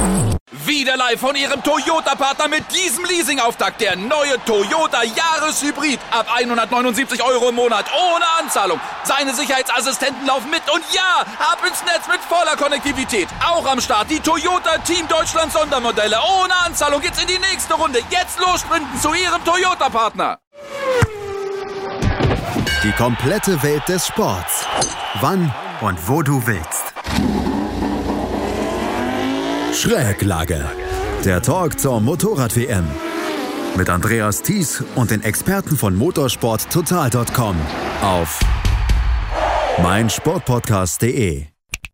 Wieder live von Ihrem Toyota-Partner mit diesem Leasing-Auftakt. Der neue Toyota Jahreshybrid. Ab 179 € im Monat. Ohne Anzahlung. Seine Sicherheitsassistenten laufen mit. Und ja, ab ins Netz mit voller Konnektivität. Auch am Start die Toyota Team Deutschland Sondermodelle. Ohne Anzahlung geht's in die nächste Runde. Jetzt los sprinten zu Ihrem Toyota-Partner. Die komplette Welt des Sports. Wann und wo du willst. Schräglage. Der Talk zur Motorrad-WM. Mit Andreas Thies und den Experten von motorsporttotal.com auf meinsportpodcast.de.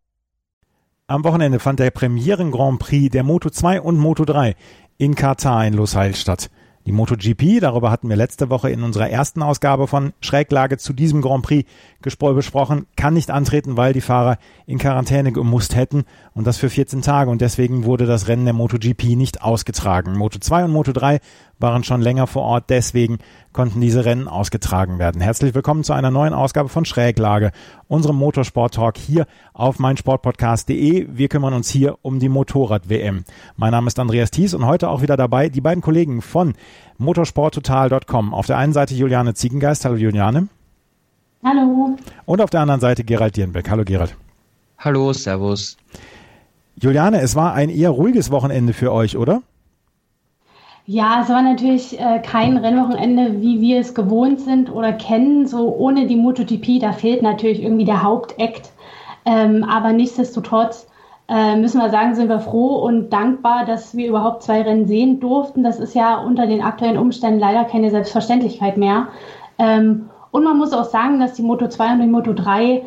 Am Wochenende fand der Premieren-Grand Prix der Moto2 und Moto3 in Katar in Lusail statt. Die MotoGP, darüber hatten wir letzte Woche in unserer ersten Ausgabe von Schräglage zu diesem Grand Prix besprochen, kann nicht antreten, weil die Fahrer in Quarantäne gemusst hätten und das für 14 Tage und deswegen wurde das Rennen der MotoGP nicht ausgetragen. Moto2 und Moto3 waren schon länger vor Ort, deswegen konnten diese Rennen ausgetragen werden. Herzlich willkommen zu einer neuen Ausgabe von Schräglage, unserem Motorsport-Talk hier auf meinsportpodcast.de. Wir kümmern uns hier um die Motorrad-WM. Mein Name ist Andreas Thies und heute auch wieder dabei die beiden Kollegen von motorsporttotal.com. Auf der einen Seite Juliane Ziegengeist. Hallo Juliane. Hallo. Und auf der anderen Seite Gerald Dierenbeck. Hallo Gerald. Hallo, servus. Juliane, es war ein eher ruhiges Wochenende für euch, oder? Ja, es war natürlich kein Rennwochenende, wie wir es gewohnt sind oder kennen. So ohne die MotoGP, da fehlt natürlich irgendwie der Hauptakt. Aber nichtsdestotrotz müssen wir sagen, sind wir froh und dankbar, dass wir überhaupt 2 Rennen sehen durften. Das ist ja unter den aktuellen Umständen leider keine Selbstverständlichkeit mehr. Und man muss auch sagen, dass die Moto2 und die Moto3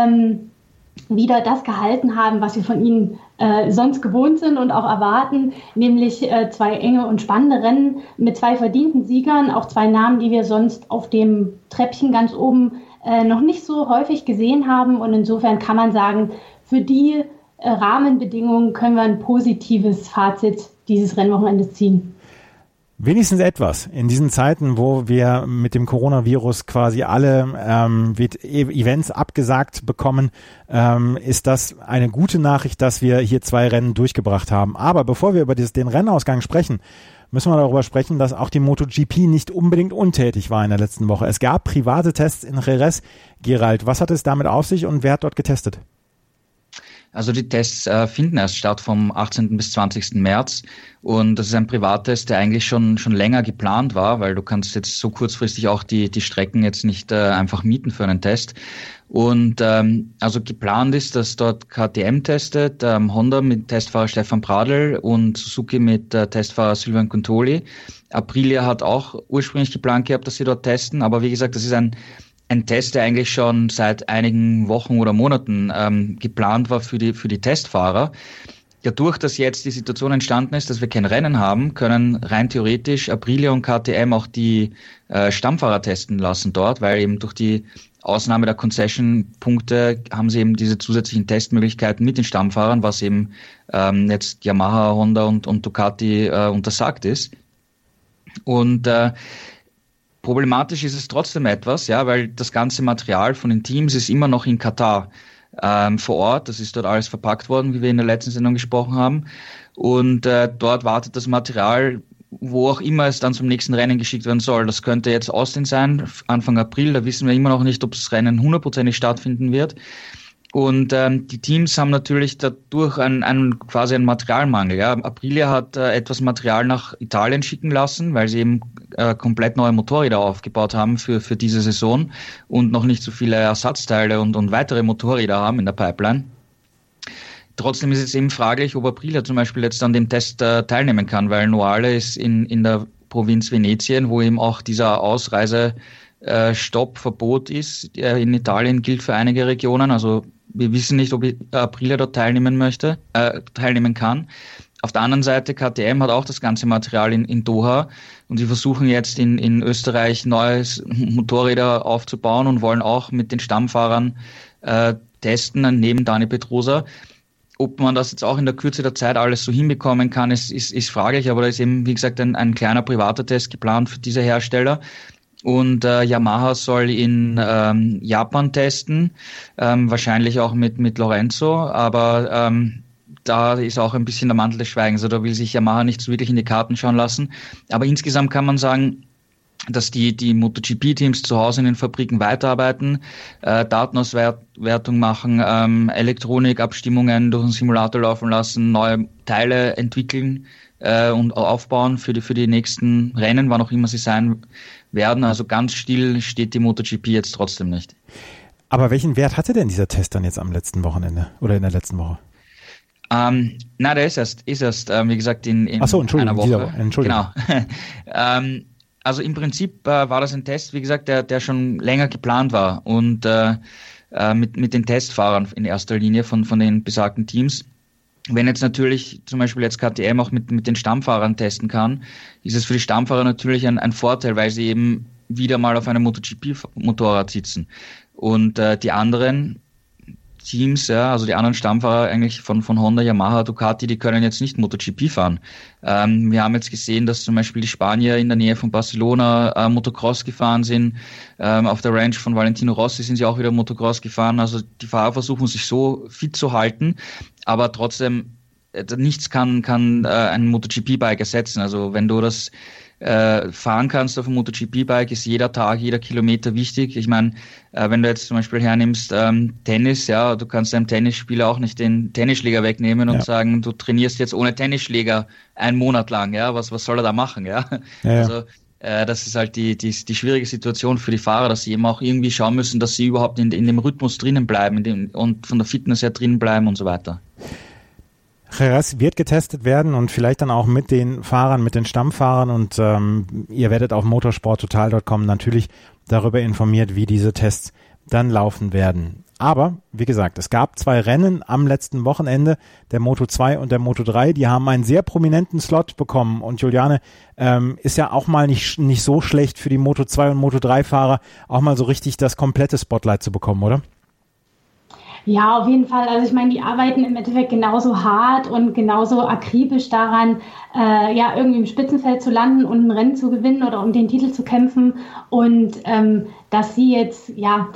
wieder das gehalten haben, was wir von ihnen sonst gewohnt sind und auch erwarten, nämlich 2 enge und spannende Rennen mit 2 verdienten Siegern, auch 2 Namen, die wir sonst auf dem Treppchen ganz oben noch nicht so häufig gesehen haben. Und insofern kann man sagen, für die Rahmenbedingungen können wir ein positives Fazit dieses Rennwochenendes ziehen. Wenigstens etwas. In diesen Zeiten, wo wir mit dem Coronavirus quasi alle Events abgesagt bekommen, ist das eine gute Nachricht, dass wir hier 2 Rennen durchgebracht haben. Aber bevor wir über den Rennausgang sprechen, müssen wir darüber sprechen, dass auch die MotoGP nicht unbedingt untätig war in der letzten Woche. Es gab private Tests in Jerez. Gerald, was hat es damit auf sich und wer hat dort getestet? Also die Tests finden erst statt vom 18. bis 20. März und das ist ein Privattest, der eigentlich schon länger geplant war, weil du kannst jetzt so kurzfristig auch die Strecken jetzt nicht einfach mieten für einen Test. Und also geplant ist, dass dort KTM testet, Honda mit Testfahrer Stefan Bradl und Suzuki mit Testfahrer Sylvain Contoli. Aprilia hat auch ursprünglich geplant gehabt, dass sie dort testen, aber wie gesagt, das ist ein Test, der eigentlich schon seit einigen Wochen oder Monaten geplant war für die Testfahrer. Dadurch, dass jetzt die Situation entstanden ist, dass wir kein Rennen haben, können rein theoretisch Aprilia und KTM auch die Stammfahrer testen lassen dort, weil eben durch die Ausnahme der Concession-Punkte haben sie eben diese zusätzlichen Testmöglichkeiten mit den Stammfahrern, was eben jetzt Yamaha, Honda und Ducati untersagt ist. Und problematisch ist es trotzdem etwas, ja, weil das ganze Material von den Teams ist immer noch in Katar vor Ort. Das ist dort alles verpackt worden, wie wir in der letzten Sendung gesprochen haben. Und dort wartet das Material, wo auch immer es dann zum nächsten Rennen geschickt werden soll. Das könnte jetzt Austin sein, Anfang April. Da wissen wir immer noch nicht, ob das Rennen 100% stattfinden wird. Und die Teams haben natürlich dadurch quasi einen Materialmangel. Ja. Aprilia hat etwas Material nach Italien schicken lassen, weil sie eben komplett neue Motorräder aufgebaut haben für diese Saison und noch nicht so viele Ersatzteile und weitere Motorräder haben in der Pipeline. Trotzdem ist es eben fraglich, ob Aprilia zum Beispiel jetzt an dem Test teilnehmen kann, weil Noale ist in der Provinz Venetien, wo eben auch dieser Ausreisestoppverbot ist. In Italien gilt für einige Regionen, also wir wissen nicht, ob Aprilia dort teilnehmen kann. Auf der anderen Seite, KTM hat auch das ganze Material in Doha und sie versuchen jetzt in Österreich neues Motorräder aufzubauen und wollen auch mit den Stammfahrern testen, neben Dani Pedrosa. Ob man das jetzt auch in der Kürze der Zeit alles so hinbekommen kann, ist fraglich, aber da ist eben, wie gesagt, ein kleiner privater Test geplant für diese Hersteller. Und Yamaha soll in Japan testen, wahrscheinlich auch mit Lorenzo, aber da ist auch ein bisschen der Mantel des Schweigens. Also da will sich Yamaha nicht so wirklich in die Karten schauen lassen. Aber insgesamt kann man sagen, dass die MotoGP-Teams zu Hause in den Fabriken weiterarbeiten, Datenauswertung machen, Elektronikabstimmungen durch einen Simulator laufen lassen, neue Teile entwickeln und aufbauen für die nächsten Rennen, wann auch immer sie sein werden. Also ganz still steht die MotoGP jetzt trotzdem nicht. Aber welchen Wert hatte denn dieser Test dann jetzt am letzten Wochenende oder in der letzten Woche? Der ist erst, wie gesagt, in einer Woche. Entschuldigung. Genau. Also im Prinzip war das ein Test, wie gesagt, der schon länger geplant war und mit den Testfahrern in erster Linie von den besagten Teams. Wenn jetzt natürlich zum Beispiel jetzt KTM auch mit den Stammfahrern testen kann, ist es für die Stammfahrer natürlich ein Vorteil, weil sie eben wieder mal auf einem MotoGP-Motorrad sitzen. Und die anderen Teams, also die anderen Stammfahrer eigentlich von Honda, Yamaha, Ducati, die können jetzt nicht MotoGP fahren. Wir haben jetzt gesehen, dass zum Beispiel die Spanier in der Nähe von Barcelona Motocross gefahren sind. Auf der Ranch von Valentino Rossi sind sie auch wieder Motocross gefahren. Also die Fahrer versuchen sich so fit zu halten, aber trotzdem nichts kann ein MotoGP-Bike ersetzen. Also wenn du das fahren kannst auf einem MotoGP-Bike, ist jeder Tag, jeder Kilometer wichtig. Ich meine, wenn du jetzt zum Beispiel hernimmst Tennis, ja, du kannst einem Tennisspieler auch nicht den Tennisschläger wegnehmen und sagen, du trainierst jetzt ohne Tennisschläger einen Monat lang, ja, was soll er da machen, ja? Also das ist halt die schwierige Situation für die Fahrer, dass sie eben auch irgendwie schauen müssen, dass sie überhaupt in dem Rhythmus drinnen bleiben und von der Fitness her drinnen bleiben und so weiter. Jerez wird getestet werden und vielleicht dann auch mit den Fahrern, mit den Stammfahrern und ihr werdet auf motorsporttotal.com natürlich darüber informiert, wie diese Tests dann laufen werden. Aber, wie gesagt, es gab 2 Rennen am letzten Wochenende, der Moto2 und der Moto3, die haben einen sehr prominenten Slot bekommen und Juliane, ist ja auch mal nicht so schlecht für die Moto2 und Moto3-Fahrer, auch mal so richtig das komplette Spotlight zu bekommen, oder? Ja, auf jeden Fall. Also ich meine, die arbeiten im Endeffekt genauso hart und genauso akribisch daran, irgendwie im Spitzenfeld zu landen und ein Rennen zu gewinnen oder um den Titel zu kämpfen. Und dass sie jetzt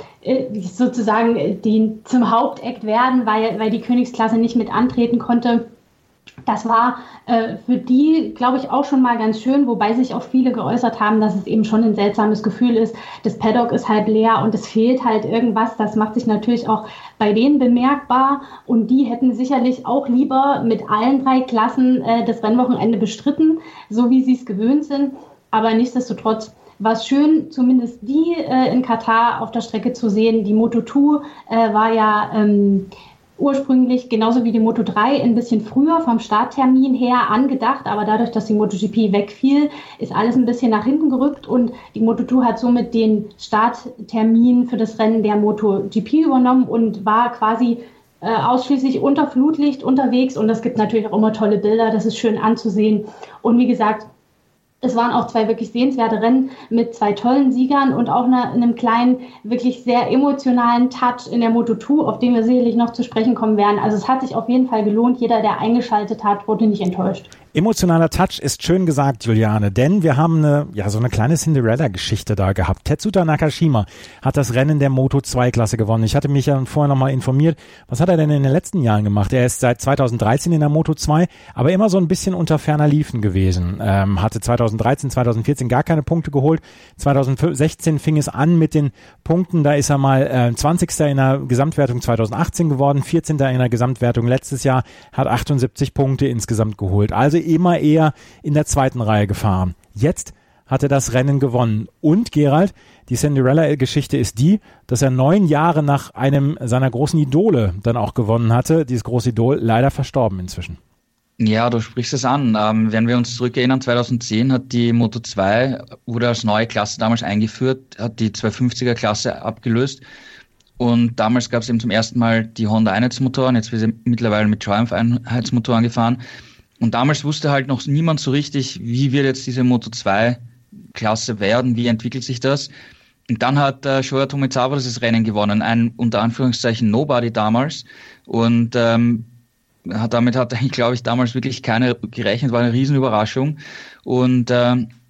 sozusagen zum Hauptakt werden, weil die Königsklasse nicht mit antreten konnte. Das war für die, glaube ich, auch schon mal ganz schön, wobei sich auch viele geäußert haben, dass es eben schon ein seltsames Gefühl ist. Das Paddock ist halt leer und es fehlt halt irgendwas. Das macht sich natürlich auch bei denen bemerkbar und die hätten sicherlich auch lieber mit allen 3 Klassen das Rennwochenende bestritten, so wie sie es gewöhnt sind. Aber nichtsdestotrotz war es schön, zumindest die in Katar auf der Strecke zu sehen. Die Moto2 war ja ursprünglich genauso wie die Moto3 ein bisschen früher vom Starttermin her angedacht, aber dadurch, dass die MotoGP wegfiel, ist alles ein bisschen nach hinten gerückt und die Moto2 hat somit den Starttermin für das Rennen der MotoGP übernommen und war quasi ausschließlich unter Flutlicht unterwegs und das gibt natürlich auch immer tolle Bilder, das ist schön anzusehen und wie gesagt, es waren auch 2 wirklich sehenswerte Rennen mit 2 tollen Siegern und auch einem kleinen, wirklich sehr emotionalen Touch in der Moto2, auf den wir sicherlich noch zu sprechen kommen werden. Also es hat sich auf jeden Fall gelohnt. Jeder, der eingeschaltet hat, wurde nicht enttäuscht. Emotionaler Touch ist schön gesagt, Juliane, denn wir haben so eine kleine Cinderella-Geschichte da gehabt. Tetsuta Nakashima hat das Rennen der Moto2-Klasse gewonnen. Ich hatte mich ja vorher nochmal informiert, was hat er denn in den letzten Jahren gemacht? Er ist seit 2013 in der Moto2, aber immer so ein bisschen unter ferner Liefen gewesen. Hatte 2013, 2014 gar keine Punkte geholt. 2016 fing es an mit den Punkten, da ist er mal 20. in der Gesamtwertung 2018 geworden, 14. in der Gesamtwertung letztes Jahr, hat 78 Punkte insgesamt geholt. Also immer eher in der 2. Reihe gefahren. Jetzt hat er das Rennen gewonnen. Und Gerald, die Cinderella-Geschichte ist die, dass er 9 Jahre nach einem seiner großen Idole dann auch gewonnen hatte. Dieses große Idol leider verstorben inzwischen. Ja, du sprichst es an. Wenn wir uns zurückerinnern, 2010 hat die Moto2, wurde als neue Klasse damals eingeführt, hat die 250er-Klasse abgelöst. Und damals gab es eben zum ersten Mal die Honda-Einheitsmotoren, jetzt wird sie mittlerweile mit Triumph-Einheitsmotoren gefahren. Und damals wusste halt noch niemand so richtig, wie wird jetzt diese Moto2-Klasse werden, wie entwickelt sich das. Und dann hat Shoya Tomizawa dieses Rennen gewonnen, ein unter Anführungszeichen Nobody damals. Und damit hat eigentlich, glaube ich, damals wirklich keiner gerechnet, war eine Riesenüberraschung. Und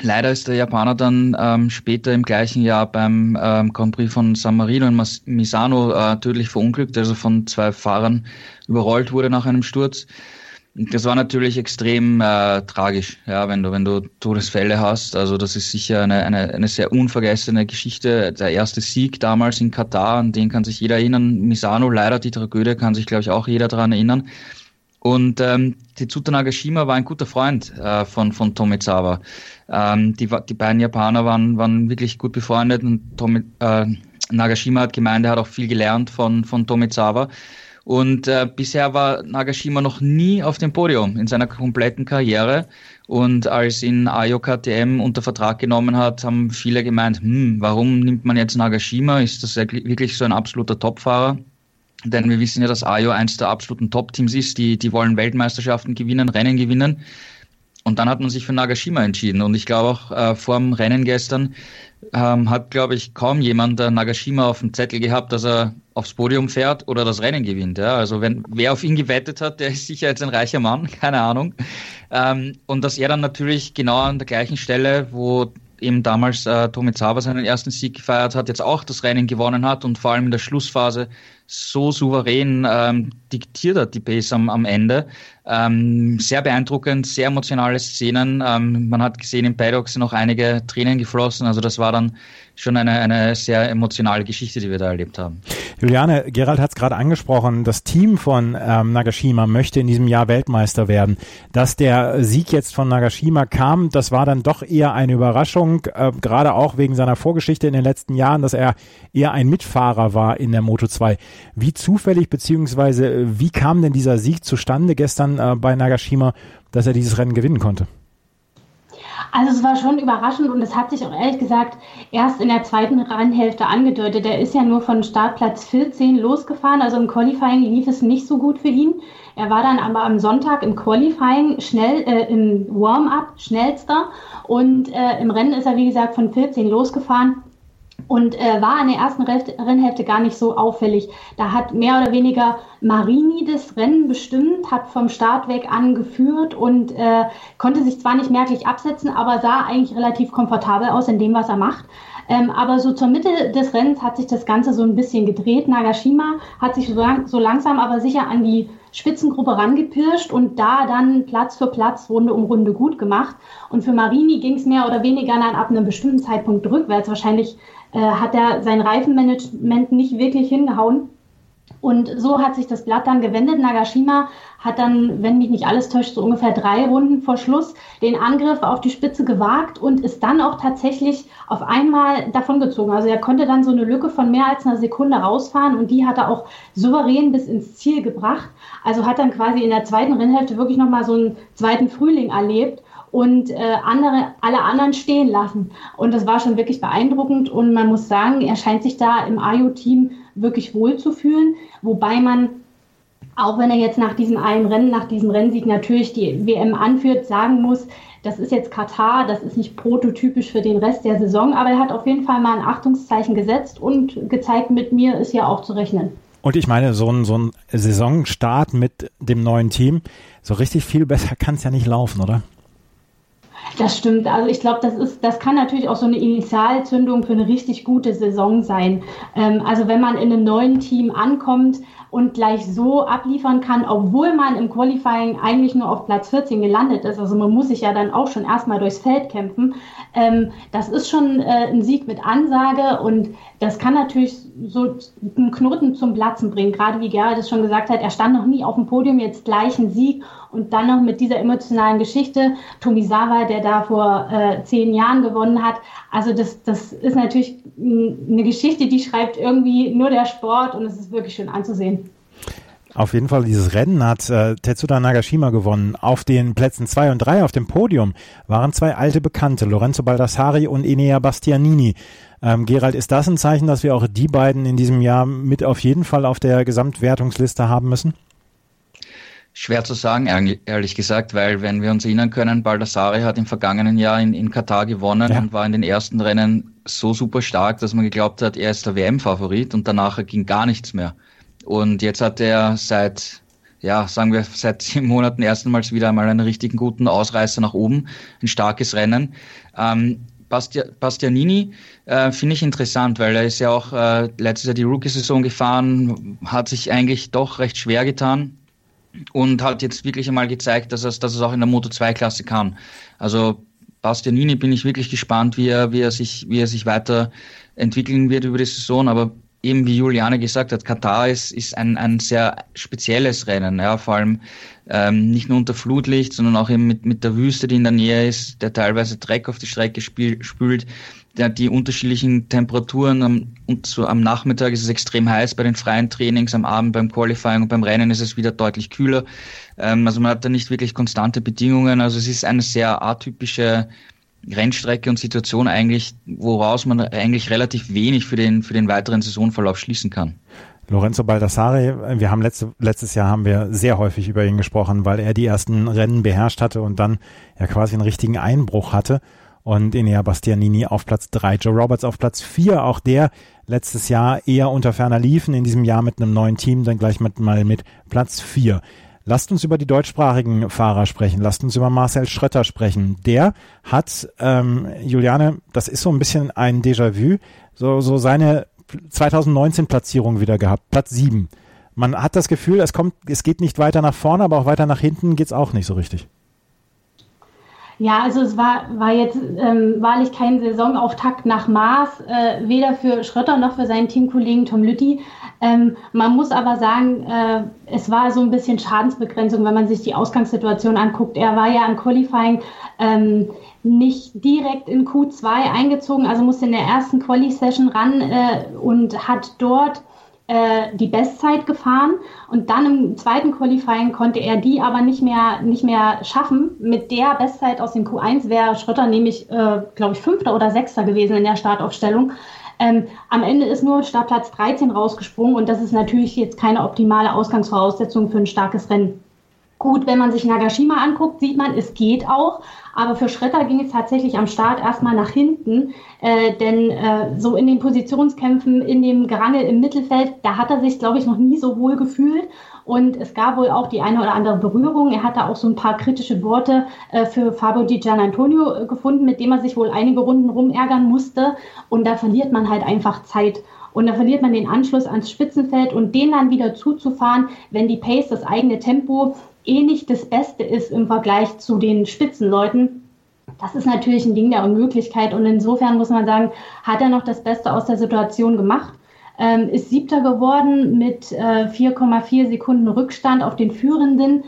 Leider ist der Japaner dann später im gleichen Jahr beim Grand Prix von San Marino in Misano tödlich verunglückt, also von 2 Fahrern überrollt wurde nach einem Sturz. Das war natürlich extrem tragisch, ja, wenn du Todesfälle hast. Also das ist sicher eine sehr unvergessene Geschichte. Der erste Sieg damals in Katar, an den kann sich jeder erinnern. Misano, leider die Tragödie, kann sich, glaube ich, auch jeder daran erinnern. Und Tetsuta Nagashima war ein guter Freund von Tomizawa. Die beiden Japaner waren wirklich gut befreundet und Nagashima hat gemeint, er hat auch viel gelernt von Tomizawa. Und bisher war Nagashima noch nie auf dem Podium in seiner kompletten Karriere. Und als ihn Ayo KTM unter Vertrag genommen hat, haben viele gemeint, warum nimmt man jetzt Nagashima? Ist das wirklich so ein absoluter Topfahrer? Denn wir wissen ja, dass Ayo eins der absoluten Top-Teams ist, die wollen Weltmeisterschaften gewinnen, Rennen gewinnen. Und dann hat man sich für Nagashima entschieden. Und ich glaube auch vor dem Rennen gestern hat, glaube ich, kaum jemand Nagashima auf dem Zettel gehabt, dass er aufs Podium fährt oder das Rennen gewinnt. Ja? Also wer auf ihn gewettet hat, der ist sicher jetzt ein reicher Mann, keine Ahnung. Und dass er dann natürlich genau an der gleichen Stelle, wo eben damals Tomizawa seinen ersten Sieg gefeiert hat, jetzt auch das Rennen gewonnen hat und vor allem in der Schlussphase so souverän diktiert hat die Pace am Ende. Sehr beeindruckend, sehr emotionale Szenen. Man hat gesehen, im Paddock sind noch einige Tränen geflossen. Also das war dann schon eine sehr emotionale Geschichte, die wir da erlebt haben. Juliane, Gerald hat es gerade angesprochen, das Team von Nagashima möchte in diesem Jahr Weltmeister werden. Dass der Sieg jetzt von Nagashima kam, das war dann doch eher eine Überraschung, gerade auch wegen seiner Vorgeschichte in den letzten Jahren, dass er eher ein Mitfahrer war in der Moto2. Wie zufällig beziehungsweise wie kam denn dieser Sieg zustande gestern bei Nagashima, dass er dieses Rennen gewinnen konnte? Also es war schon überraschend und es hat sich auch ehrlich gesagt erst in der zweiten Rennhälfte angedeutet. Er ist ja nur von Startplatz 14 losgefahren, also im Qualifying lief es nicht so gut für ihn. Er war dann aber am Sonntag im Qualifying im Warm-up schnellster und im Rennen ist er wie gesagt von 14 losgefahren. Und war in der ersten Rennhälfte gar nicht so auffällig. Da hat mehr oder weniger Marini das Rennen bestimmt, hat vom Start weg an geführt und konnte sich zwar nicht merklich absetzen, aber sah eigentlich relativ komfortabel aus in dem, was er macht. Aber so zur Mitte des Rennens hat sich das Ganze so ein bisschen gedreht. Nagashima hat sich so langsam aber sicher an die Spitzengruppe rangepirscht und da dann Platz für Platz, Runde um Runde gut gemacht. Und für Marini ging es mehr oder weniger dann ab einem bestimmten Zeitpunkt rückwärts. Wahrscheinlich hat er sein Reifenmanagement nicht wirklich hingehauen. Und so hat sich das Blatt dann gewendet. Nagashima hat dann, wenn mich nicht alles täuscht, so ungefähr 3 Runden vor Schluss den Angriff auf die Spitze gewagt und ist dann auch tatsächlich auf einmal davongezogen. Also er konnte dann so eine Lücke von mehr als einer Sekunde rausfahren und die hat er auch souverän bis ins Ziel gebracht. Also hat dann quasi in der zweiten Rennhälfte wirklich nochmal so einen zweiten Frühling erlebt und alle anderen stehen lassen. Und das war schon wirklich beeindruckend und man muss sagen, er scheint sich da im Ayo-Team wirklich wohl zu fühlen, wobei man, auch wenn er jetzt nach diesem einen Rennen, nach diesem Rennsieg natürlich die WM anführt, sagen muss, das ist jetzt Katar, das ist nicht prototypisch für den Rest der Saison, aber er hat auf jeden Fall mal ein Achtungszeichen gesetzt und gezeigt, mit mir ist ja auch zu rechnen. Und ich meine, so ein Saisonstart mit dem neuen Team, so richtig viel besser kann es ja nicht laufen, oder? Das stimmt. Also ich glaube, das kann natürlich auch so eine Initialzündung für eine richtig gute Saison sein. Also wenn man in einem neuen Team ankommt und gleich so abliefern kann, obwohl man im Qualifying eigentlich nur auf Platz 14 gelandet ist. Also man muss sich ja dann auch schon erstmal durchs Feld kämpfen. Das ist schon ein Sieg mit Ansage und das kann natürlich so einen Knoten zum Platzen bringen. Gerade wie Gerald es schon gesagt hat, er stand noch nie auf dem Podium, jetzt gleich ein Sieg und dann noch mit dieser emotionalen Geschichte. Tomizawa, der da vor 10 Jahren gewonnen hat. Also das ist natürlich eine Geschichte, die schreibt irgendwie nur der Sport und es ist wirklich schön anzusehen. Auf jeden Fall, dieses Rennen hat Tetsuta Nagashima gewonnen. Auf den Plätzen 2 und 3 auf dem Podium waren 2 alte Bekannte, Lorenzo Baldassari und Enea Bastianini. Gerald, ist das ein Zeichen, dass wir auch die beiden in diesem Jahr mit auf jeden Fall auf der Gesamtwertungsliste haben müssen? Schwer zu sagen, ehrlich gesagt, weil wenn wir uns erinnern können, Baldassari hat im vergangenen Jahr in Katar gewonnen und war in den ersten Rennen so super stark, dass man geglaubt hat, er ist der WM-Favorit und danach ging gar nichts mehr. Und jetzt hat er seit sagen wir, seit 10 Monaten erstmals wieder einmal einen richtigen guten Ausreißer nach oben, ein starkes Rennen. Bastianini finde ich interessant, weil er ist ja auch letztes Jahr die Rookie-Saison gefahren, hat sich eigentlich doch recht schwer getan und hat jetzt wirklich einmal gezeigt, dass es auch in der Moto2-Klasse kann. Also Bastianini bin ich wirklich gespannt, wie er sich weiter entwickeln wird über die Saison, aber eben wie Juliane gesagt hat, Katar ist ein sehr spezielles Rennen, ja, vor allem nicht nur unter Flutlicht, sondern auch eben mit der Wüste, die in der Nähe ist, der teilweise Dreck auf die Strecke spült, die unterschiedlichen Temperaturen, am Nachmittag ist es extrem heiß bei den freien Trainings, am Abend beim Qualifying und beim Rennen ist es wieder deutlich kühler. Also man hat da nicht wirklich konstante Bedingungen, also es ist eine sehr atypische Rennstrecke und Situation eigentlich, woraus man eigentlich relativ wenig für den weiteren Saisonverlauf schließen kann. Lorenzo Baldassarri, wir haben letztes Jahr haben wir sehr häufig über ihn gesprochen, weil er die ersten Rennen beherrscht hatte und dann ja quasi einen richtigen Einbruch hatte. Und Enea Bastianini auf Platz 3, Joe Roberts auf Platz 4, auch der letztes Jahr eher unter ferner liefen, in diesem Jahr mit einem neuen Team, dann gleich mit Platz 4. Lasst uns über die deutschsprachigen Fahrer sprechen. Lasst uns über Marcel Schrötter sprechen. Der hat, Juliane, das ist so ein bisschen ein Déjà-vu, so seine 2019-Platzierung wieder gehabt, Platz 7. Man hat das Gefühl, es geht nicht weiter nach vorne, aber auch weiter nach hinten geht's auch nicht so richtig. Ja, also es war jetzt wahrlich kein Saisonauftakt nach Maß, weder für Schrötter noch für seinen Teamkollegen Tom Lüthi. Man muss aber sagen, es war so ein bisschen Schadensbegrenzung, wenn man sich die Ausgangssituation anguckt. Er war ja im Qualifying nicht direkt in Q2 eingezogen, also musste in der ersten Quali-Session ran und hat dort die Bestzeit gefahren und dann im zweiten Qualifying konnte er die aber nicht mehr schaffen. Mit der Bestzeit aus dem Q1 wäre Schrötter nämlich, glaube ich, 5. oder 6. gewesen in der Startaufstellung. Am Ende ist nur Startplatz 13 rausgesprungen und das ist natürlich jetzt keine optimale Ausgangsvoraussetzung für ein starkes Rennen. Gut, wenn man sich Nagashima anguckt, sieht man, es geht auch. Aber für Schrötter ging es tatsächlich am Start erstmal nach hinten. Denn so in den Positionskämpfen, in dem Gerangel im Mittelfeld, da hat er sich, glaube ich, noch nie so wohl gefühlt. Und es gab wohl auch die eine oder andere Berührung. Er hatte auch so ein paar kritische Worte für Fabio Di Giannantonio gefunden, mit dem er sich wohl einige Runden rumärgern musste. Und da verliert man halt einfach Zeit. Und da verliert man den Anschluss ans Spitzenfeld und den dann wieder zuzufahren, wenn die Pace, das eigene Tempo, nicht das Beste ist im Vergleich zu den Spitzenleuten. Das ist natürlich ein Ding der Unmöglichkeit und insofern muss man sagen, hat er noch das Beste aus der Situation gemacht, ist 7. geworden mit 4,4 Sekunden Rückstand auf den Führenden.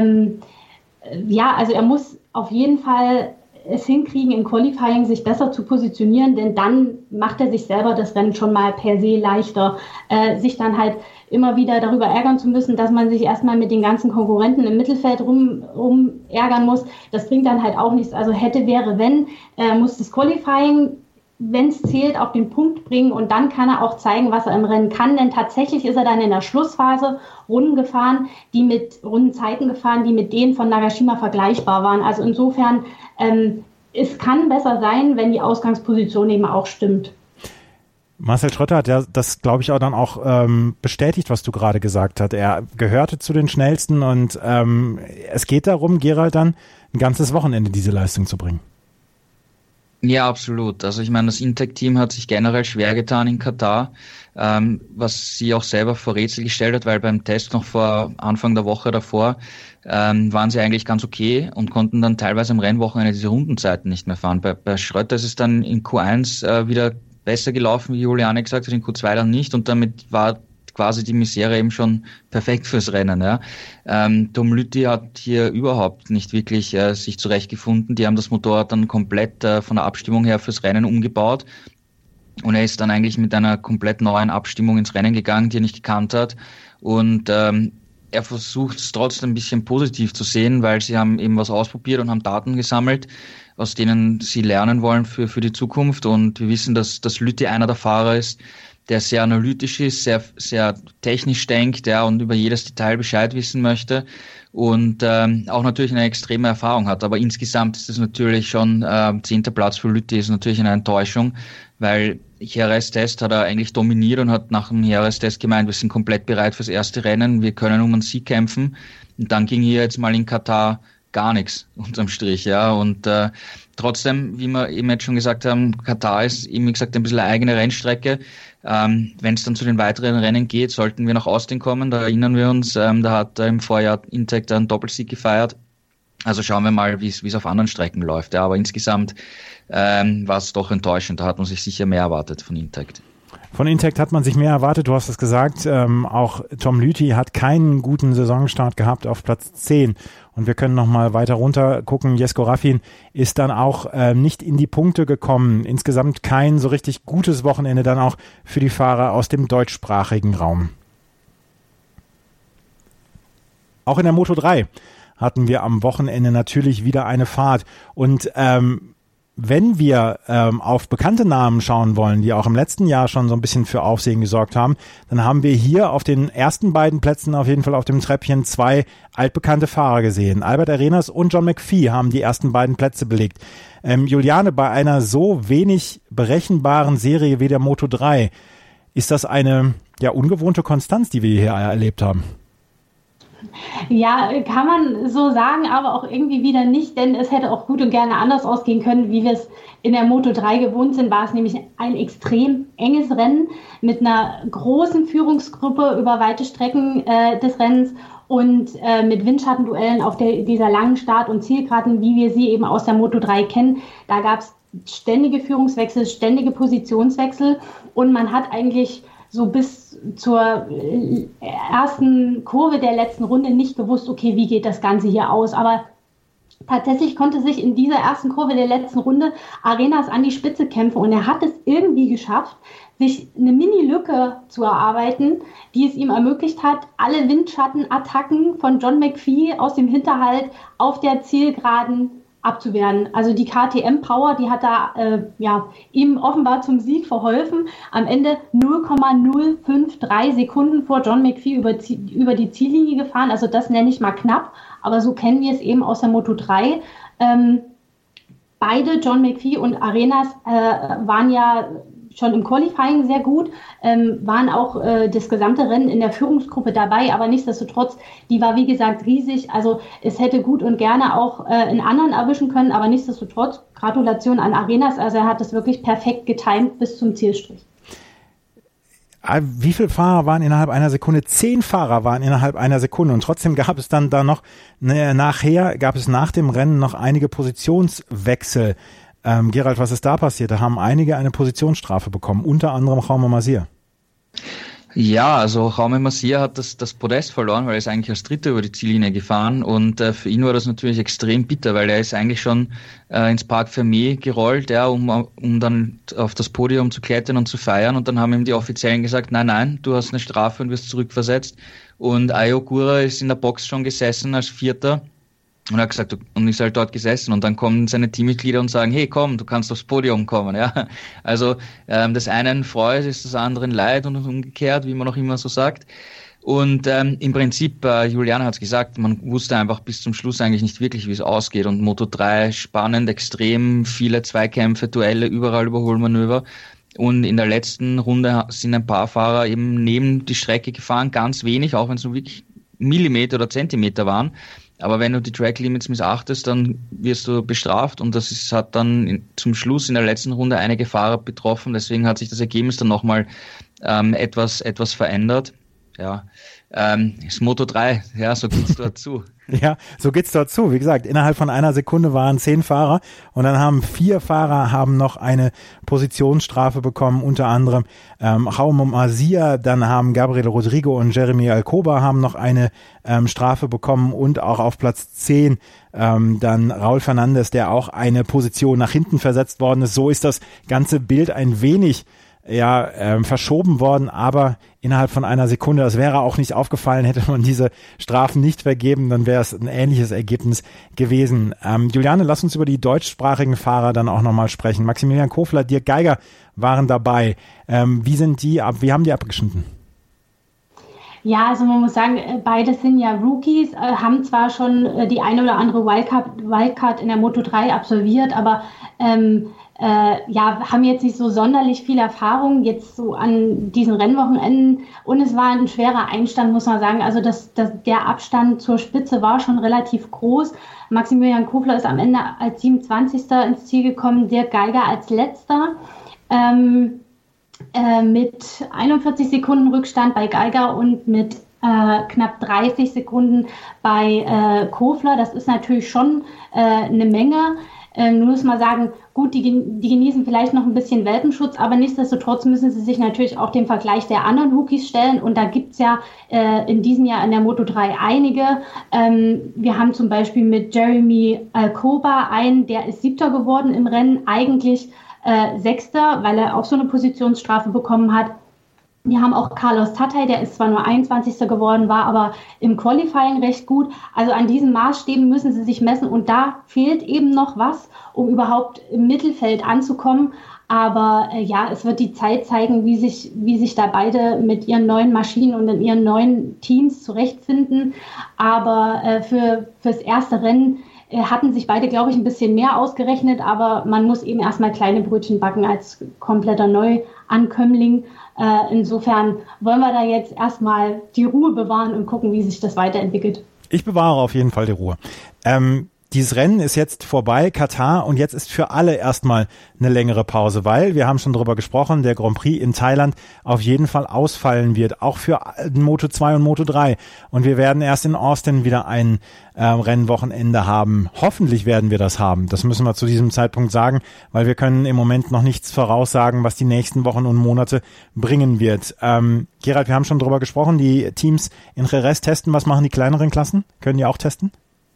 Also er muss auf jeden Fall es hinkriegen, im Qualifying sich besser zu positionieren, denn dann macht er sich selber das Rennen schon mal per se leichter, sich dann halt immer wieder darüber ärgern zu müssen, dass man sich erstmal mit den ganzen Konkurrenten im Mittelfeld rum ärgern muss. Das bringt dann halt auch nichts. Also hätte, wäre, wenn, muss das Qualifying, wenn es zählt, auf den Punkt bringen und dann kann er auch zeigen, was er im Rennen kann, denn tatsächlich ist er dann in der Schlussphase Rundenzeiten gefahren, die mit denen von Nagashima vergleichbar waren. Also insofern, es kann besser sein, wenn die Ausgangsposition eben auch stimmt. Marcel Schrötter hat ja das, glaube ich, auch dann auch bestätigt, was du gerade gesagt hast. Er gehörte zu den Schnellsten und es geht darum, Gerald, dann ein ganzes Wochenende diese Leistung zu bringen. Ja, absolut. Also ich meine, das Intec-Team hat sich generell schwer getan in Katar, was sie auch selber vor Rätsel gestellt hat, weil beim Test noch vor Anfang der Woche davor waren sie eigentlich ganz okay und konnten dann teilweise am Rennwochenende diese Rundenzeiten nicht mehr fahren. Bei Schrötter ist es dann in Q1 wieder besser gelaufen, wie Juliane gesagt hat, in Q2 dann nicht und damit war quasi die Misere eben schon perfekt fürs Rennen. Ja. Tom Lüthi hat hier überhaupt nicht wirklich sich zurechtgefunden. Die haben das Motorrad dann komplett von der Abstimmung her fürs Rennen umgebaut und er ist dann eigentlich mit einer komplett neuen Abstimmung ins Rennen gegangen, die er nicht gekannt hat und er versucht es trotzdem ein bisschen positiv zu sehen, weil sie haben eben was ausprobiert und haben Daten gesammelt, aus denen sie lernen wollen für die Zukunft und wir wissen, dass Lüthi einer der Fahrer ist, der sehr analytisch ist, sehr, sehr technisch denkt, ja, und über jedes Detail Bescheid wissen möchte und auch natürlich eine extreme Erfahrung hat. Aber insgesamt ist es natürlich schon 10. Platz für Lüthi ist natürlich eine Enttäuschung, weil Jerez-Test hat er eigentlich dominiert und hat nach dem Jerez-Test gemeint, wir sind komplett bereit fürs erste Rennen, wir können um einen Sieg kämpfen. Und dann ging hier jetzt mal in Katar gar nichts unterm Strich, ja. Und trotzdem, wie wir eben jetzt schon gesagt haben, Katar ist eben, wie gesagt, ein bisschen eine eigene Rennstrecke. Wenn es dann zu den weiteren Rennen geht, sollten wir nach Austin kommen. Da erinnern wir uns, da hat im Vorjahr Intec einen Doppelsieg gefeiert. Also schauen wir mal, wie es auf anderen Strecken läuft. Ja, aber insgesamt war es doch enttäuschend. Da hat man sich sicher mehr erwartet von Intec. Von Intec hat man sich mehr erwartet, du hast es gesagt, auch Tom Lüthi hat keinen guten Saisonstart gehabt auf Platz 10 und wir können nochmal weiter runter gucken, Jesko Raffin ist dann auch nicht in die Punkte gekommen, insgesamt kein so richtig gutes Wochenende dann auch für die Fahrer aus dem deutschsprachigen Raum. Auch in der Moto3 hatten wir am Wochenende natürlich wieder eine Fahrt und wenn wir auf bekannte Namen schauen wollen, die auch im letzten Jahr schon so ein bisschen für Aufsehen gesorgt haben, dann haben wir hier auf den ersten beiden Plätzen auf jeden Fall auf dem Treppchen 2 altbekannte Fahrer gesehen. Albert Arenas und John McPhee haben die ersten beiden Plätze belegt. Juliane, bei einer so wenig berechenbaren Serie wie der Moto3, ist das eine ungewohnte Konstanz, die wir hier erlebt haben? Ja, kann man so sagen, aber auch irgendwie wieder nicht, denn es hätte auch gut und gerne anders ausgehen können, wie wir es in der Moto3 gewohnt sind, war es nämlich ein extrem enges Rennen mit einer großen Führungsgruppe über weite Strecken des Rennens und mit Windschattenduellen auf dieser langen Start- und Zielgeraden, wie wir sie eben aus der Moto3 kennen. Da gab es ständige Führungswechsel, ständige Positionswechsel und man hat eigentlich so bis zur ersten Kurve der letzten Runde nicht gewusst, okay, wie geht das Ganze hier aus? Aber tatsächlich konnte sich in dieser ersten Kurve der letzten Runde Arenas an die Spitze kämpfen und er hat es irgendwie geschafft, sich eine Mini-Lücke zu erarbeiten, die es ihm ermöglicht hat, alle Windschattenattacken von John McPhee aus dem Hinterhalt auf der Zielgeraden abzuwehren. Also die KTM-Power, die hat da ihm offenbar zum Sieg verholfen. Am Ende 0,053 Sekunden vor John McPhee über die Ziellinie gefahren. Also das nenne ich mal knapp, aber so kennen wir es eben aus der Moto3. Beide, John McPhee und Arenas, waren ja schon im Qualifying sehr gut, waren auch das gesamte Rennen in der Führungsgruppe dabei, aber nichtsdestotrotz, die war wie gesagt riesig, also es hätte gut und gerne auch einen anderen erwischen können, aber nichtsdestotrotz, Gratulation an Arenas, also er hat das wirklich perfekt getimt bis zum Zielstrich. Wie viele Fahrer waren innerhalb einer Sekunde? 10 Fahrer waren innerhalb einer Sekunde und trotzdem gab es dann da noch, nach dem Rennen noch einige Positionswechsel. Gerald, was ist da passiert? Da haben einige eine Positionsstrafe bekommen, unter anderem Jaume Masia. Ja, also Jaume Masia hat das Podest verloren, weil er ist eigentlich als Dritter über die Ziellinie gefahren und für ihn war das natürlich extrem bitter, weil er ist eigentlich schon ins Parc Fermé gerollt, um dann auf das Podium zu klettern und zu feiern und dann haben ihm die Offiziellen gesagt, nein, du hast eine Strafe und wirst zurückversetzt und Ayo Gura ist in der Box schon gesessen als Vierter. Und er hat gesagt, und ist halt dort gesessen und dann kommen seine Teammitglieder und sagen, hey komm, du kannst aufs Podium kommen, ja. Also das einen freut, ist das anderen leid und umgekehrt, wie man auch immer so sagt. Und im Prinzip, Juliane hat es gesagt, man wusste einfach bis zum Schluss eigentlich nicht wirklich, wie es ausgeht. Und Moto3 spannend, extrem viele Zweikämpfe, Duelle, überall Überholmanöver. Und in der letzten Runde sind ein paar Fahrer eben neben die Strecke gefahren, ganz wenig, auch wenn es nur wirklich Millimeter oder Zentimeter waren. Aber wenn du die Track Limits missachtest, dann wirst du bestraft und hat dann zum Schluss in der letzten Runde einige Fahrer betroffen. Deswegen hat sich das Ergebnis dann nochmal etwas verändert. Ja, ist Moto3, ja, so geht's dort zu. Ja, so geht's dort zu. Wie gesagt, innerhalb von einer Sekunde waren 10 Fahrer und dann haben 4 Fahrer noch eine Positionsstrafe bekommen, unter anderem Jaume Masia, dann haben Gabriel Rodrigo und Jeremy Alcoba haben noch eine Strafe bekommen und auch auf Platz 10 dann Raúl Fernández, der auch eine Position nach hinten versetzt worden ist. So ist das ganze Bild ein wenig verschoben worden, aber innerhalb von einer Sekunde. Das wäre auch nicht aufgefallen, hätte man diese Strafen nicht vergeben, dann wäre es ein ähnliches Ergebnis gewesen. Juliane, lass uns über die deutschsprachigen Fahrer dann auch nochmal sprechen. Maximilian Kofler, Dirk Geiger waren dabei. Wie haben die abgeschnitten? Ja, also man muss sagen, beide sind ja Rookies, haben zwar schon die eine oder andere Wildcard in der Moto3 absolviert, aber haben jetzt nicht so sonderlich viel Erfahrung jetzt so an diesen Rennwochenenden, und es war ein schwerer Einstand, muss man sagen. Also der Abstand zur Spitze war schon relativ groß. Maximilian Kofler ist am Ende als 27. ins Ziel gekommen, Dirk Geiger als letzter. Mit 41 Sekunden Rückstand bei Geiger und mit knapp 30 Sekunden bei Kofler. Das ist natürlich schon eine Menge. Nun muss man sagen, gut, die genießen vielleicht noch ein bisschen Welpenschutz, aber nichtsdestotrotz müssen sie sich natürlich auch dem Vergleich der anderen Rookies stellen, und da gibt's ja in diesem Jahr in der Moto3 einige. Wir haben zum Beispiel mit Jeremy Alcoba einen, der ist 7. geworden im Rennen, eigentlich 6., weil er auch so eine Positionsstrafe bekommen hat. Wir haben auch Carlos Tatay, der ist zwar nur 21. geworden, war aber im Qualifying recht gut. Also an diesen Maßstäben müssen sie sich messen, und da fehlt eben noch was, um überhaupt im Mittelfeld anzukommen. Aber es wird die Zeit zeigen, wie sich da beide mit ihren neuen Maschinen und in ihren neuen Teams zurechtfinden. Aber fürs erste Rennen hatten sich beide, glaube ich, ein bisschen mehr ausgerechnet, aber man muss eben erstmal kleine Brötchen backen als kompletter Neuankömmling. Insofern wollen wir da jetzt erstmal die Ruhe bewahren und gucken, wie sich das weiterentwickelt. Ich bewahre auf jeden Fall die Ruhe. Dieses Rennen ist jetzt vorbei, Katar, und jetzt ist für alle erstmal eine längere Pause, weil, wir haben schon drüber gesprochen, der Grand Prix in Thailand auf jeden Fall ausfallen wird, auch für Moto2 und Moto3. Und wir werden erst in Austin wieder ein Rennwochenende haben. Hoffentlich werden wir das haben. Das müssen wir zu diesem Zeitpunkt sagen, weil wir können im Moment noch nichts voraussagen, was die nächsten Wochen und Monate bringen wird. Gerald, wir haben schon drüber gesprochen, die Teams in Jerez testen. Was machen die kleineren Klassen? Können die auch testen?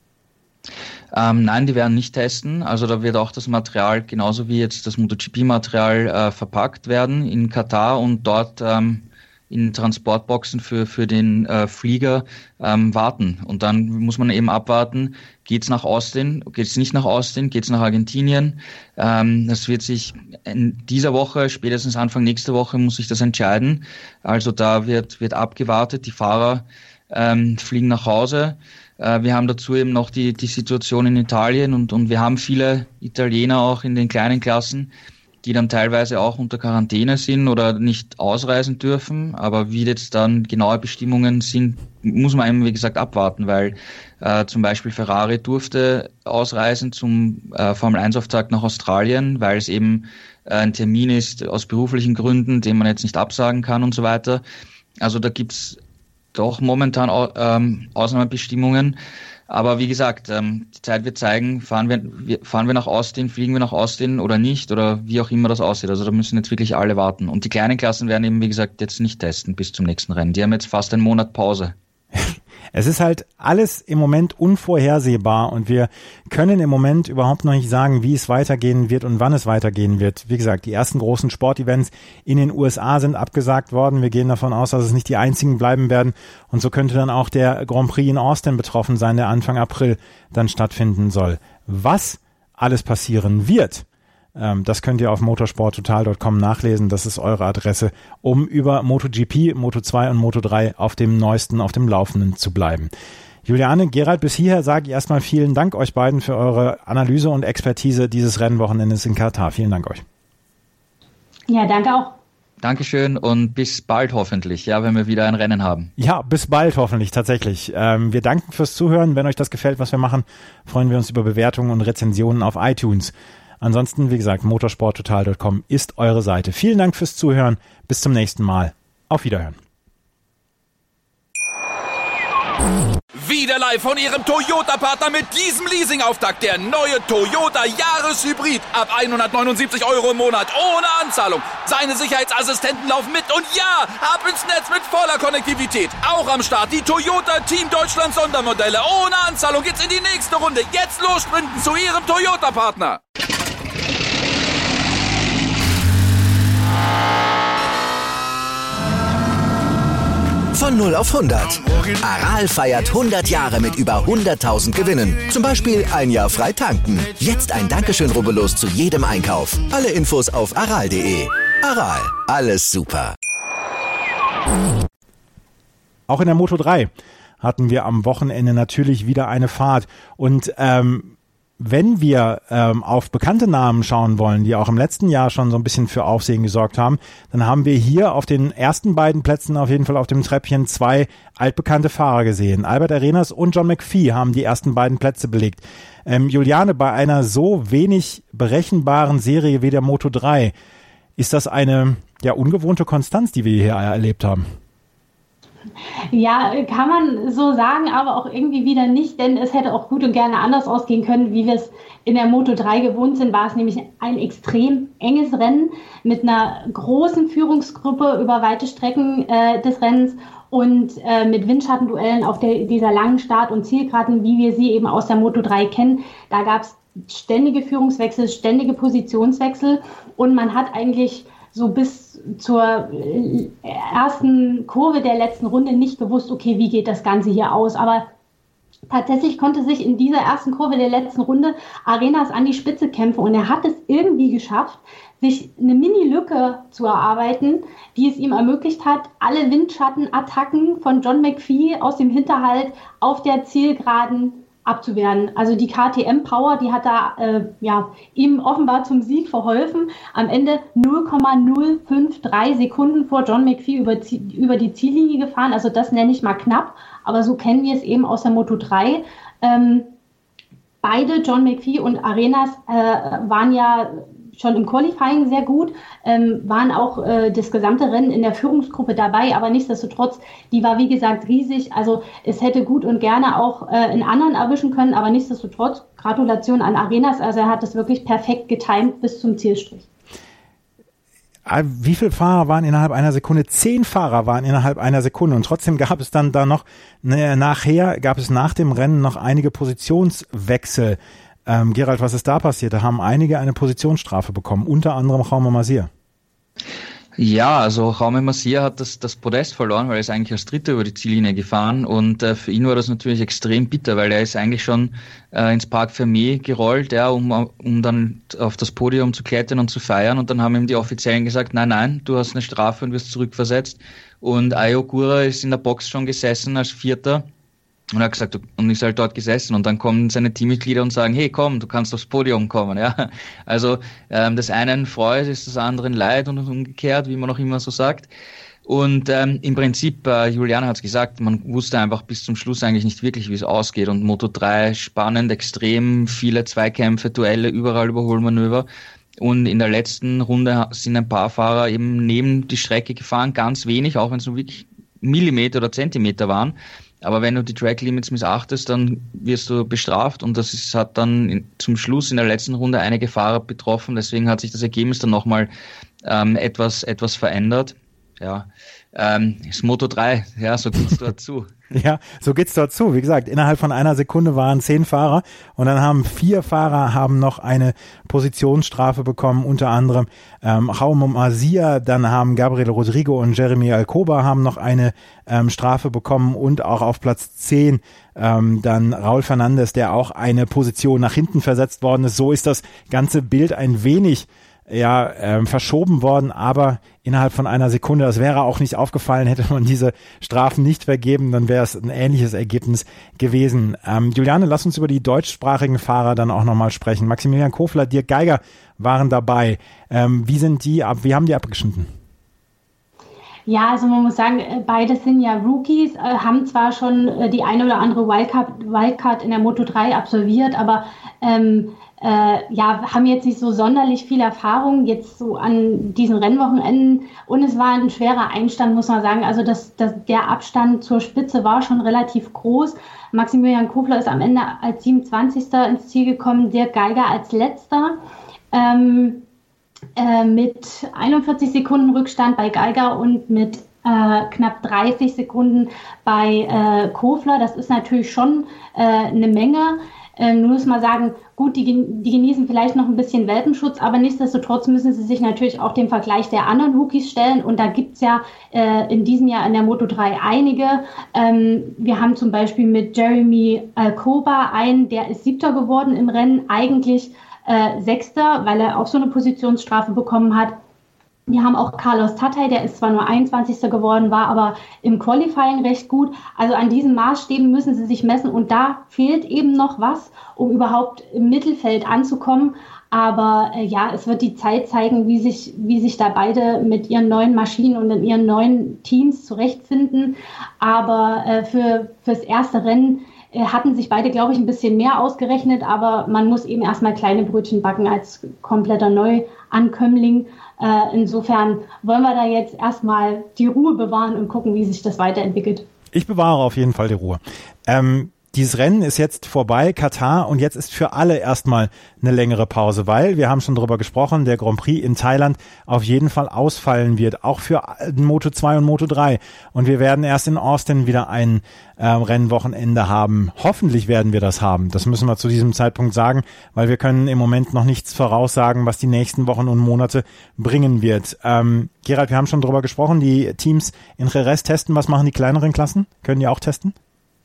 Nein, die werden nicht testen. Also da wird auch das Material, genauso wie jetzt das MotoGP-Material, verpackt werden in Katar und dort in Transportboxen für den Flieger warten. Und dann muss man eben abwarten, geht's nach Austin, geht's nicht nach Austin, geht's nach Argentinien. Das wird sich in dieser Woche, spätestens Anfang nächster Woche muss sich das entscheiden. Also da wird abgewartet, die Fahrer fliegen nach Hause. Wir haben dazu eben noch die Situation in Italien und wir haben viele Italiener auch in den kleinen Klassen, die dann teilweise auch unter Quarantäne sind oder nicht ausreisen dürfen. Aber wie jetzt dann genaue Bestimmungen sind, muss man eben, wie gesagt, abwarten, weil zum Beispiel Ferrari durfte ausreisen zum Formel-1-Auftakt nach Australien, weil es eben ein Termin ist aus beruflichen Gründen, den man jetzt nicht absagen kann und so weiter. Also da gibt's doch momentan Ausnahmebestimmungen. Aber wie gesagt, die Zeit wird zeigen, fahren wir nach Austin, fliegen wir nach Austin oder nicht, oder wie auch immer das aussieht. Also da müssen jetzt wirklich alle warten. Und die kleinen Klassen werden eben, wie gesagt, jetzt nicht testen bis zum nächsten Rennen. Die haben jetzt fast einen Monat Pause. Es ist halt alles im Moment unvorhersehbar und wir können im Moment überhaupt noch nicht sagen, wie es weitergehen wird und wann es weitergehen wird. Wie gesagt, die ersten großen Sportevents in den USA sind abgesagt worden. Wir gehen davon aus, dass es nicht die einzigen bleiben werden, und so könnte dann auch der Grand Prix in Austin betroffen sein, der Anfang April dann stattfinden soll. Was alles passieren wird, das könnt ihr auf motorsporttotal.com nachlesen. Das ist eure Adresse, um über MotoGP, Moto2 und Moto3 auf dem Laufenden zu bleiben. Juliane, Gerald, bis hierher sage ich erstmal vielen Dank euch beiden für eure Analyse und Expertise dieses Rennwochenendes in Katar. Vielen Dank euch. Ja, danke auch. Dankeschön und bis bald hoffentlich, ja, wenn wir wieder ein Rennen haben. Ja, bis bald hoffentlich, tatsächlich. Wir danken fürs Zuhören. Wenn euch das gefällt, was wir machen, freuen wir uns über Bewertungen und Rezensionen auf iTunes. Ansonsten, wie gesagt, motorsporttotal.com ist eure Seite. Vielen Dank fürs Zuhören. Bis zum nächsten Mal. Auf Wiederhören. Wieder live von Ihrem Toyota-Partner mit diesem Leasing-Auftakt. Der neue Toyota Jahreshybrid. Ab 179 € im Monat. Ohne Anzahlung. Seine Sicherheitsassistenten laufen mit. Und ja, ab ins Netz mit voller Konnektivität. Auch am Start die Toyota Team Deutschland Sondermodelle. Ohne Anzahlung geht's in die nächste Runde. Jetzt los sprinten zu Ihrem Toyota-Partner. Von 0 auf 100. Aral feiert 100 Jahre mit über 100.000 Gewinnen. Zum Beispiel 1 Jahr frei tanken. Jetzt ein Dankeschön, rubbellos zu jedem Einkauf. Alle Infos auf aral.de. Aral, alles super. Auch in der Moto3 hatten wir am Wochenende natürlich wieder eine Fahrt. Und wenn wir auf bekannte Namen schauen wollen, die auch im letzten Jahr schon so ein bisschen für Aufsehen gesorgt haben, dann haben wir hier auf den ersten beiden Plätzen auf jeden Fall auf dem Treppchen 2 altbekannte Fahrer gesehen. Albert Arenas und John McPhee haben die ersten beiden Plätze belegt. Juliane, bei einer so wenig berechenbaren Serie wie der Moto3, ist das eine ungewohnte Konstanz, die wir hier erlebt haben? Ja, kann man so sagen, aber auch irgendwie wieder nicht, denn es hätte auch gut und gerne anders ausgehen können, wie wir es in der Moto3 gewohnt sind, war es nämlich ein extrem enges Rennen mit einer großen Führungsgruppe über weite Strecken des Rennens und mit Windschattenduellen auf dieser langen Start- und Zielgeraden, wie wir sie eben aus der Moto3 kennen. Da gab es ständige Führungswechsel, ständige Positionswechsel und man hat eigentlich so bis zur ersten Kurve der letzten Runde nicht gewusst, okay, wie geht das Ganze hier aus? Aber tatsächlich konnte sich in dieser ersten Kurve der letzten Runde Arenas an die Spitze kämpfen und er hat es irgendwie geschafft, sich eine Mini-Lücke zu erarbeiten, die es ihm ermöglicht hat, alle Windschattenattacken von John McPhee aus dem Hinterhalt auf der Zielgeraden abzuwehren. Also die KTM-Power, die hat da ihm offenbar zum Sieg verholfen. Am Ende 0,053 Sekunden vor John McPhee über die Ziellinie gefahren. Also das nenne ich mal knapp, aber so kennen wir es eben aus der Moto3. Beide, John McPhee und Arenas, waren ja schon im Qualifying sehr gut, waren auch das gesamte Rennen in der Führungsgruppe dabei, aber nichtsdestotrotz, die war wie gesagt riesig, also es hätte gut und gerne auch einen anderen erwischen können, aber nichtsdestotrotz, Gratulation an Arenas, also er hat das wirklich perfekt getimt bis zum Zielstrich. Wie viele Fahrer waren innerhalb einer Sekunde? 10 Fahrer waren innerhalb einer Sekunde und trotzdem gab es dann da noch, nach dem Rennen noch einige Positionswechsel. Gerald, was ist da passiert? Da haben einige eine Positionsstrafe bekommen, unter anderem Jaume Masia. Ja, also Jaume Masia hat das Podest verloren, weil er ist eigentlich als Dritter über die Ziellinie gefahren und für ihn war das natürlich extrem bitter, weil er ist eigentlich schon ins Parc Fermé gerollt, um dann auf das Podium zu klettern und zu feiern und dann haben ihm die Offiziellen gesagt, nein, du hast eine Strafe und wirst zurückversetzt und Ayo Gura ist in der Box schon gesessen als Vierter. Und er hat gesagt, und ist halt dort gesessen und dann kommen seine Teammitglieder und sagen, hey komm, du kannst aufs Podium kommen, ja. Also das einen freut, ist das anderen leid und umgekehrt, wie man auch immer so sagt. Und im Prinzip, Juliane hat es gesagt, man wusste einfach bis zum Schluss eigentlich nicht wirklich, wie es ausgeht. Und Moto3 spannend, extrem viele Zweikämpfe, Duelle, überall Überholmanöver. Und in der letzten Runde sind ein paar Fahrer eben neben die Strecke gefahren, ganz wenig, auch wenn es nur wirklich Millimeter oder Zentimeter waren. Aber wenn du die Track Limits missachtest, dann wirst du bestraft und hat dann zum Schluss in der letzten Runde einige Fahrer betroffen. Deswegen hat sich das Ergebnis dann nochmal etwas verändert. Ja, ist Moto3, ja, so geht's dort zu. Ja, so geht's dort zu. Wie gesagt, innerhalb von einer Sekunde waren 10 Fahrer und dann haben 4 Fahrer noch eine Positionsstrafe bekommen, unter anderem Jaume Masia, dann haben Gabriel Rodrigo und Jeremy Alcoba haben noch eine Strafe bekommen und auch auf Platz 10 dann Raul Fernandez, der auch eine Position nach hinten versetzt worden ist. So ist das ganze Bild ein wenig verschoben worden, aber innerhalb von einer Sekunde, das wäre auch nicht aufgefallen, hätte man diese Strafen nicht vergeben, dann wäre es ein ähnliches Ergebnis gewesen. Juliane, lass uns über die deutschsprachigen Fahrer dann auch nochmal sprechen. Maximilian Kofler, Dirk Geiger waren dabei. Wie haben die abgeschnitten? Ja, also man muss sagen, beide sind ja Rookies, haben zwar schon die eine oder andere Wildcard in der Moto3 absolviert, aber haben jetzt nicht so sonderlich viel Erfahrung jetzt so an diesen Rennwochenenden und es war ein schwerer Einstand, muss man sagen. Also der Abstand zur Spitze war schon relativ groß. Maximilian Kofler ist am Ende als 27. ins Ziel gekommen, Dirk Geiger als Letzter. Mit 41 Sekunden Rückstand bei Geiger und mit knapp 30 Sekunden bei Kofler. Das ist natürlich schon eine Menge. Nun muss man sagen, gut, die genießen vielleicht noch ein bisschen Welpenschutz, aber nichtsdestotrotz müssen sie sich natürlich auch dem Vergleich der anderen Rookies stellen. Und da gibt's ja in diesem Jahr in der Moto3 einige. Wir haben zum Beispiel mit Jeremy Alcoba einen, der ist 7. geworden im Rennen, eigentlich 6., weil er auch so eine Positionsstrafe bekommen hat. Wir haben auch Carlos Tatay, der ist zwar nur 21. geworden, war aber im Qualifying recht gut. Also an diesen Maßstäben müssen sie sich messen und da fehlt eben noch was, um überhaupt im Mittelfeld anzukommen. Aber es wird die Zeit zeigen, wie sich da beide mit ihren neuen Maschinen und in ihren neuen Teams zurechtfinden. Aber fürs erste Rennen hatten sich beide, glaube ich, ein bisschen mehr ausgerechnet, aber man muss eben erstmal kleine Brötchen backen als kompletter Neuankömmling. Insofern wollen wir da jetzt erstmal die Ruhe bewahren und gucken, wie sich das weiterentwickelt. Ich bewahre auf jeden Fall die Ruhe. Dieses Rennen ist jetzt vorbei, Katar, und jetzt ist für alle erstmal eine längere Pause, weil, wir haben schon drüber gesprochen, der Grand Prix in Thailand auf jeden Fall ausfallen wird, auch für Moto2 und Moto3. Und wir werden erst in Austin wieder ein Rennwochenende haben. Hoffentlich werden wir das haben. Das müssen wir zu diesem Zeitpunkt sagen, weil wir können im Moment noch nichts voraussagen, was die nächsten Wochen und Monate bringen wird. Gerald, wir haben schon drüber gesprochen, die Teams in Jerez testen. Was machen die kleineren Klassen? Können die auch testen?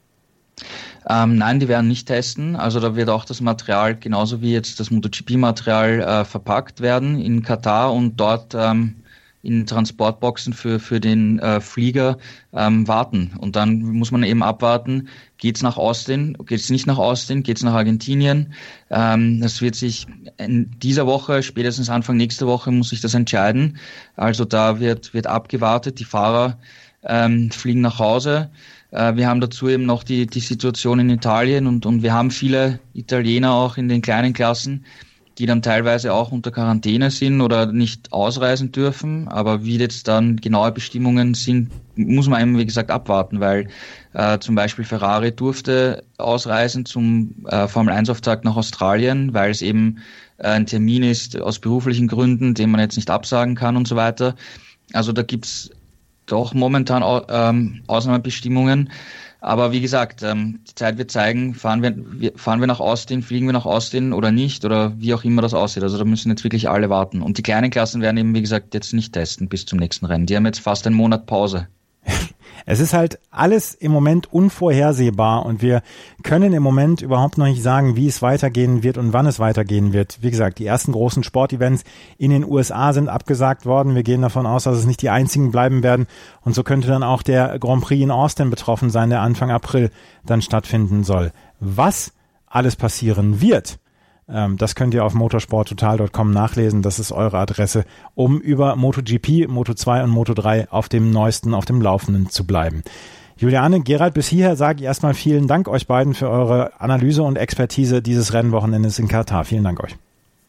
Nein, die werden nicht testen. Also da wird auch das Material, genauso wie jetzt das MotoGP-Material, verpackt werden in Katar und dort in Transportboxen für den Flieger warten. Und dann muss man eben abwarten, geht's nach Austin, geht's nicht nach Austin, geht's nach Argentinien. Das wird sich in dieser Woche, spätestens Anfang nächster Woche muss sich das entscheiden. Also da wird abgewartet, die Fahrer fliegen nach Hause. Wir haben dazu eben noch die Situation in Italien und wir haben viele Italiener auch in den kleinen Klassen, die dann teilweise auch unter Quarantäne sind oder nicht ausreisen dürfen. Aber wie jetzt dann genaue Bestimmungen sind, muss man eben, wie gesagt, abwarten, weil zum Beispiel Ferrari durfte ausreisen zum Formel-1-Auftakt nach Australien, weil es eben ein Termin ist aus beruflichen Gründen, den man jetzt nicht absagen kann und so weiter. Also da gibt's doch momentan Ausnahmebestimmungen. Aber wie gesagt, die Zeit wird zeigen, fahren wir nach Austin, fliegen wir nach Austin oder nicht oder wie auch immer das aussieht. Also da müssen jetzt wirklich alle warten. Und die kleinen Klassen werden eben, wie gesagt, jetzt nicht testen bis zum nächsten Rennen. Die haben jetzt fast einen Monat Pause. Es ist halt alles im Moment unvorhersehbar und wir können im Moment überhaupt noch nicht sagen, wie es weitergehen wird und wann es weitergehen wird. Wie gesagt, die ersten großen Sportevents in den USA sind abgesagt worden. Wir gehen davon aus, dass es nicht die einzigen bleiben werden und so könnte dann auch der Grand Prix in Austin betroffen sein, der Anfang April dann stattfinden soll. Was alles passieren wird, das könnt ihr auf motorsporttotal.com nachlesen. Das ist eure Adresse, um über MotoGP, Moto2 und Moto3 auf dem Neuesten, auf dem Laufenden zu bleiben. Juliane, Gerald, bis hierher sage ich erstmal vielen Dank euch beiden für eure Analyse und Expertise dieses Rennwochenendes in Katar. Vielen Dank euch.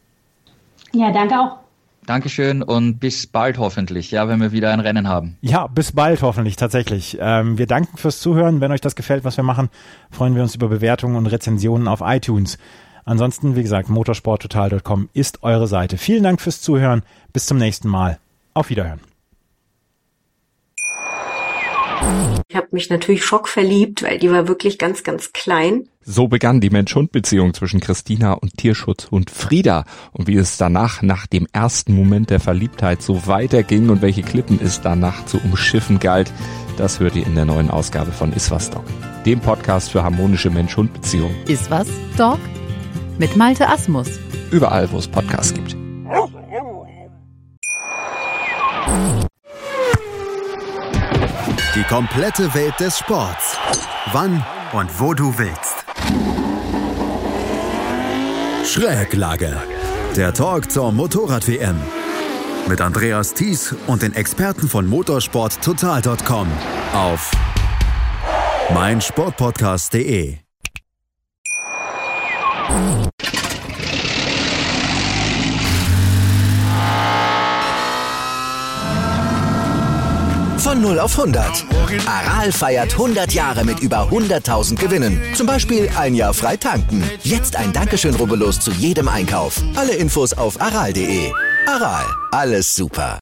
Ja, danke auch. Dankeschön und bis bald hoffentlich, ja, wenn wir wieder ein Rennen haben. Ja, bis bald hoffentlich, tatsächlich. Wir danken fürs Zuhören. Wenn euch das gefällt, was wir machen, freuen wir uns über Bewertungen und Rezensionen auf iTunes. Ansonsten, wie gesagt, motorsporttotal.com ist eure Seite. Vielen Dank fürs Zuhören. Bis zum nächsten Mal. Auf Wiederhören. Ich habe mich natürlich schockverliebt, weil die war wirklich ganz, ganz klein. So begann die Mensch-Hund-Beziehung zwischen Christina und Tierschutzhund Frieda. Und wie es danach, nach dem ersten Moment der Verliebtheit, so weiterging und welche Klippen es danach zu umschiffen galt, das hört ihr in der neuen Ausgabe von Iswas Dog, dem Podcast für harmonische Mensch-Hund-Beziehungen. Iswas Dog? Mit Malte Asmus. Überall, wo es Podcasts gibt. Die komplette Welt des Sports. Wann und wo du willst. Schräglage. Der Talk zur Motorrad-WM. Mit Andreas Thies und den Experten von motorsporttotal.com auf meinsportpodcast.de. Von 0 auf 100. Aral feiert 100 Jahre mit über 100.000 Gewinnen. Zum Beispiel ein Jahr frei tanken. Jetzt ein Dankeschön, rubbellos zu jedem Einkauf. Alle Infos auf aral.de. Aral, alles super.